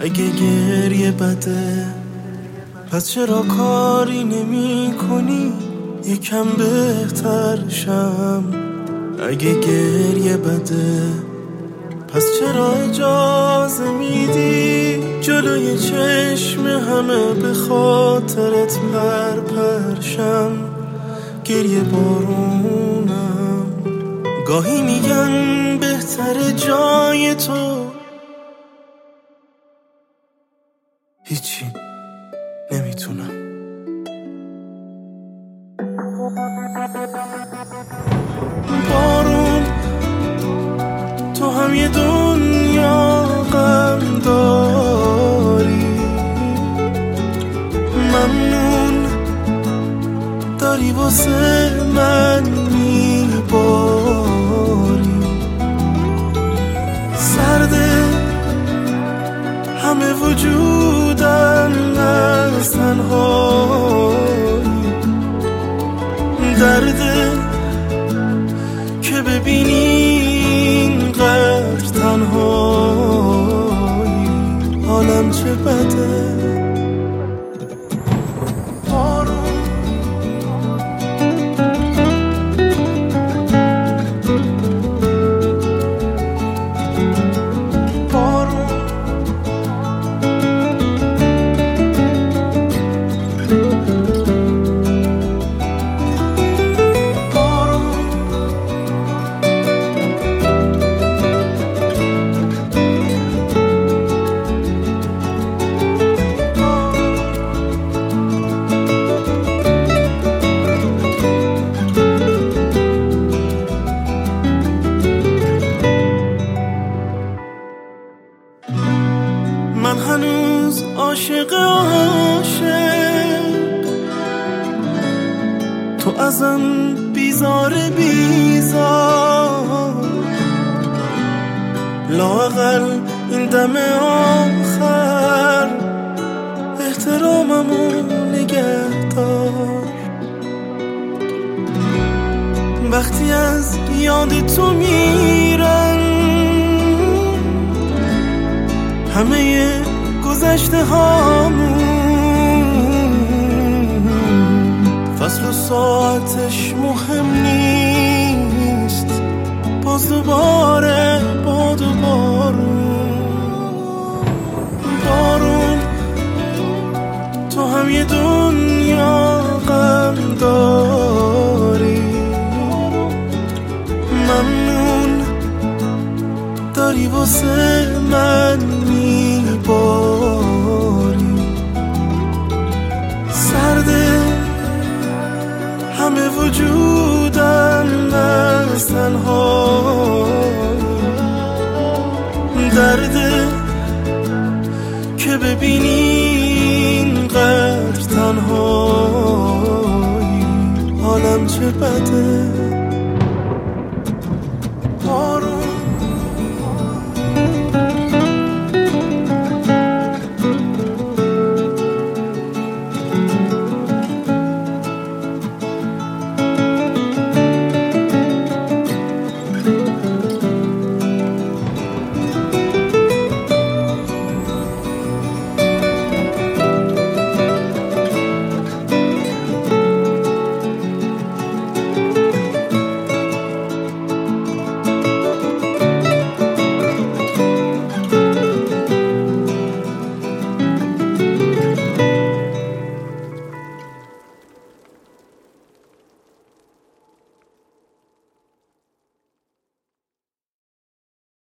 اگه گریه بده پس چرا کاری نمی کنی یکم بهتر شم؟ اگه گریه بده پس چرا اجازه میدی جلوی چشم همه به خاطرت پرشم؟ گریه بارونم گاهی میگن بهتر جای تو، هیچی نمیتونم. بارون تو هم یه دنیا غم داری، ممنون داری واسه من میباری. سرده همه وجودم از تنهایی، درده که ببینی اینقدر تنهایی، حالم چه بده. من هنوز عاشق تو ازم بیزار لااقل این دم آخر احتراممو نگه دار. وقتی از یاد تو میرن همه گذشته هامون، فصل و ساعتش مهم نیست، باز دوباره باد و بارون تو هم یه دنیا غم داری، ممنون داری واسه من میباری. سرده همه وجودم از تنهایی، درده که ببینی اینقدر تنهایی، حالم چه بده.